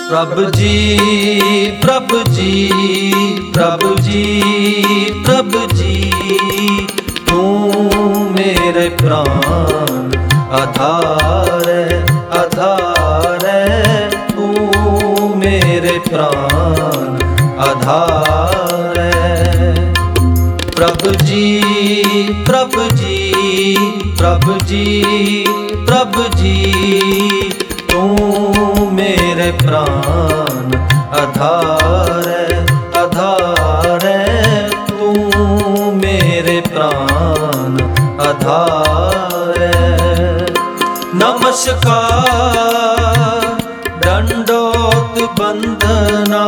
प्रभु जी प्रभु जी प्रभु जी प्रभु जी, तू मेरे प्राण आधार है आधार है, तू मेरे प्राण आधार है। प्रभु जी प्रभु जी प्रभु जी प्रभु जी, तू मेरे प्राण आधार है आधार है, तू मेरे प्राण आधार है। नमस्कार दंडोत बंदना,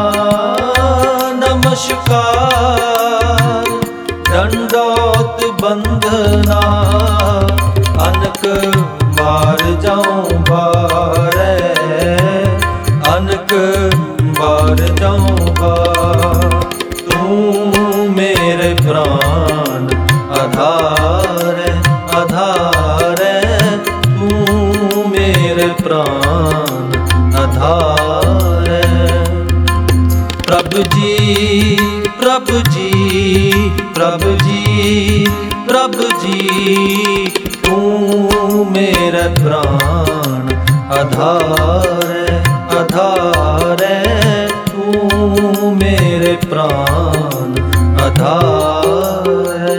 नमस्कार दंडोत बंदना, अनक बार जाऊं बारे, अनक बार जाऊं बार, तू मेरे प्राण आधार है आधार है, तू मेरे प्राण आधार है। प्रभु जी प्रभु जी प्रभु जी प्रभु जी, तू मेरे प्राण आधार है आधार है, तू मेरे प्राण आधार है।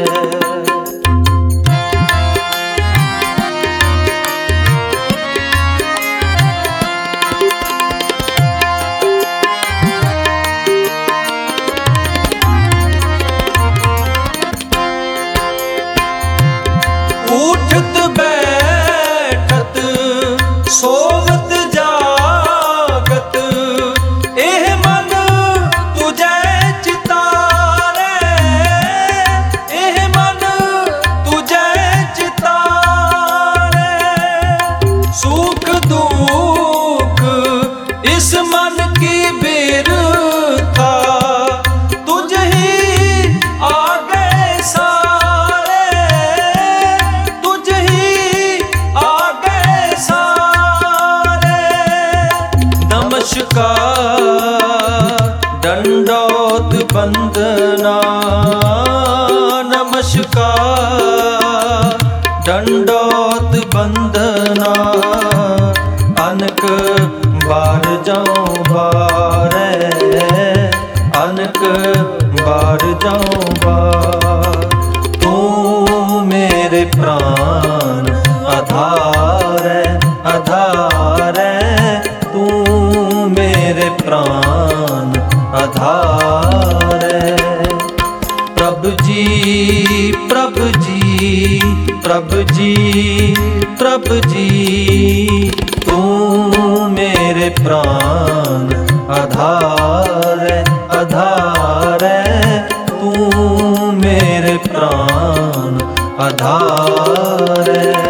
उठत बैठत सोवत जागत, एह मन तुझे चितारे, एह मन तुझे चितारे। सुख दुख इस मन की बिरथा, तुझ ही आगे सारे, तुझ ही आगे सारे। नमस्कार दंडोत बंदना, नमस्कार दंडोत बंदना, अनक बार जाऊं बारे, अनक बार जाऊं बार, तू मेरे प्राण आधार है आधार है, तू मेरे प्राण आधार है। प्रभु जी प्रभु जी प्रभु जी प्रभु जी, तू मेरे प्राण आधार है आधार है, तू मेरे प्राण आधार है।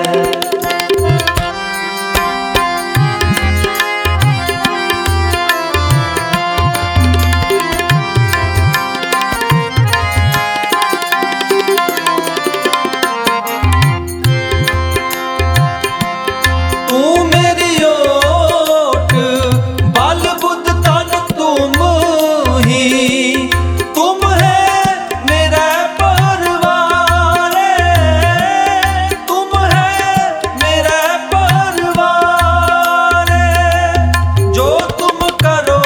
तू मेरी ओट बल बुद्ध तन तुम ही, तुम है मेरा परिवार, तुम है मेरा परिवार। जो तुम करो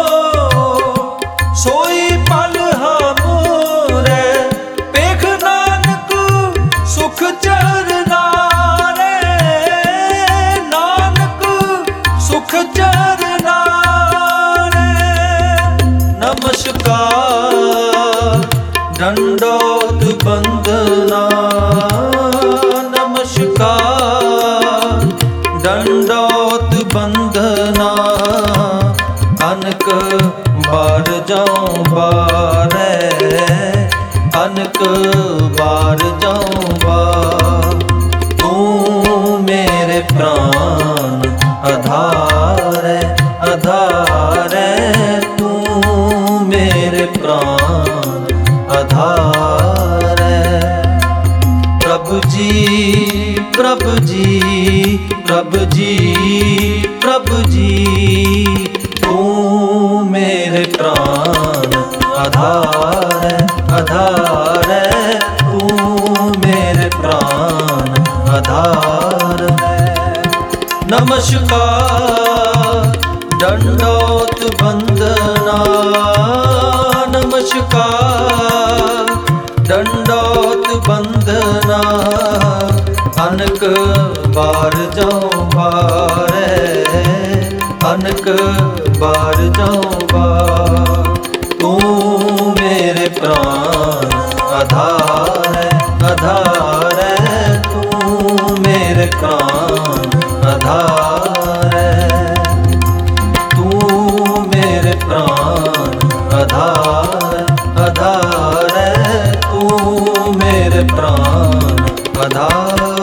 सोई पल हमरे, पेख नानक सुख चरना रे, नानक सुख चरना रे। नमस्कार दंडोत बंदना, नमस्कार दंडोत बंदना, अनक बार जाऊं बारे, अनक बार जाऊं बार, तू मेरे प्राण आधार है आधार है, तू मेरे प्राण आधार है। प्रभु जी प्रभु जी प्रभु जी प्रभु जी, तू मेरे प्राण आधार है, आधार है, तू मेरे प्राण आधार है। नमस्कार दंडोत वंदना, नमस्कार दंडोत वंदना, अनक बार जाऊं बारे, अनक बार जाऊं बार, तू मेरे प्राण आधार है, आधार है, तू मेरे प्राण आधार है, तू मेरे प्राण आधार, आधार है, तू मेरे प्राण आधार।